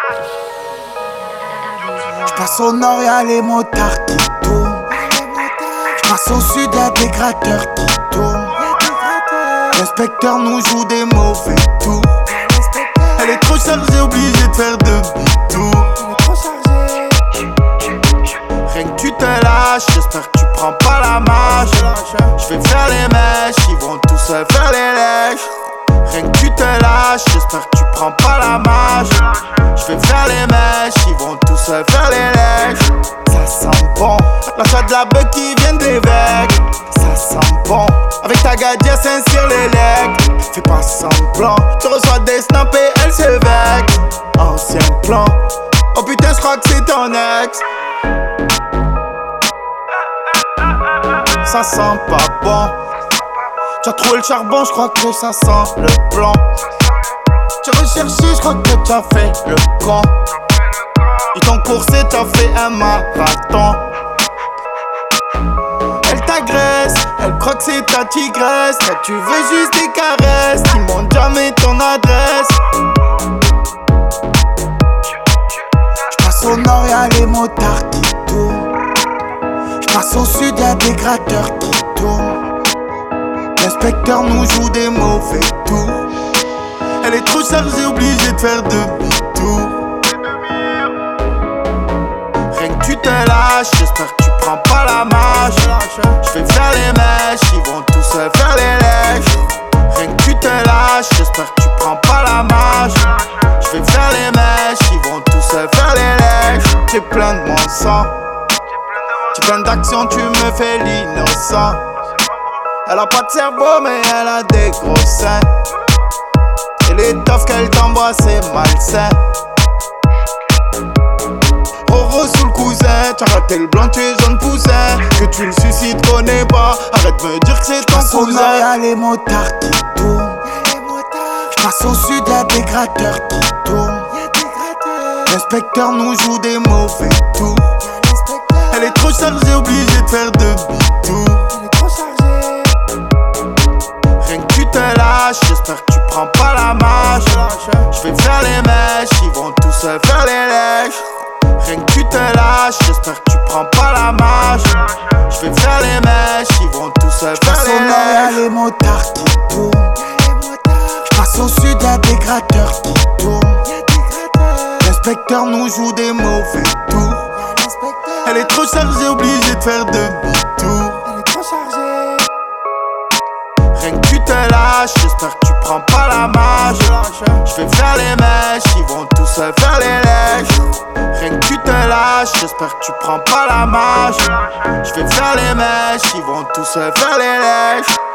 J'passe au nord, y'a les motards qui tournent. J'passe au sud, y'a des gratteurs qui tournent. L'inspecteur nous joue des mauvais tours. Elle est trop chargée, obligée de faire demi-tour. Rien que tu te lâches, j'espère que tu prends pas la marche. J'vais faire les mèches, ils vont tous se faire les lèches. Rien que tu te lâches, j'espère que tu prends pas la marche. J'vais faire les mèches, ils vont tous se faire les lèches. Ça sent bon, l'achat de la beuh qui vient de l'évêque. Ça sent bon, avec ta gadière s'insire les legs. Fais pas semblant, tu reçois des snaps et elle s'évêque. Ancien plan, oh putain j'crois que c'est ton ex. Ça sent pas bon. T'as trouvé le charbon, j'crois que ça sent le plan. Tu recherché, j'crois que t'as fait le con. Ils t'ont coursé, t'as fait un marathon. Elle t'agresse, elle croit que c'est ta tigresse. Toi tu veux juste des caresses, ils montrent jamais ton adresse. J'passe au nord, y'a les motards qui tournent. J'passe au sud, y'a des gratteurs qui tournent. L'inspecteur nous joue des mauvais tours. Elle est trop chargée, obligée de faire demi-tour. Rien que tu te lâches, j'espère que tu prends pas la marche. J'vais faire les mèches, ils vont tous se faire les lèches. Rien que tu te lâches, j'espère que tu prends pas la marche. J'vais faire les mèches, ils vont tous se faire les lèches. J'ai plein de mon sang. J'ai plein d'action, tu me fais l'innocent. Elle a pas de cerveau mais elle a des gros seins. Et les toffes qu'elle t'envoie c'est malsain. Roro sous le cousin, t'as raté le blanc, tu es jaune poussin. Que tu le suicides, connais pas, arrête de me dire que c'est ton cousin. Au nord y'a les motards qui tournent. J'passe au sud y'a des gratteurs qui tournent. L'inspecteur nous joue des mauvais tours. Elle est trop chargée, obligée de faire demi-tour. Rien que tu te lâches, j'espère que tu prends pas la marche. J'vais faire les mèches, ils vont tous se faire les lèches. Rien que tu te lâches, j'espère que tu prends pas la marche. J'vais faire les mèches, ils vont tous se faire les lèches. J'passe au nord, y'a les motards qui tournent. J'passe au sud, y'a des gratteurs qui tournent. L'inspecteur nous joue des mauvais tours. Elle est trop chargée, obligée de faire demi-tour. Rien que tu te lâches, j'espère que tu prends pas la marche. J'vais faire les mèches, ils vont tous se faire les lèches. Rien que tu te lâches, j'espère que tu prends pas la marche. J'vais faire les mèches, ils vont tous se faire les lèches.